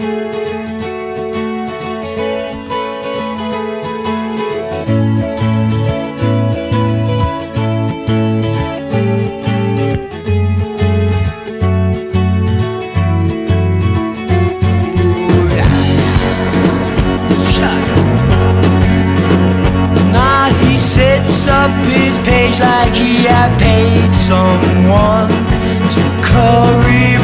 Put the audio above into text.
Up his page like he had paid someone to curry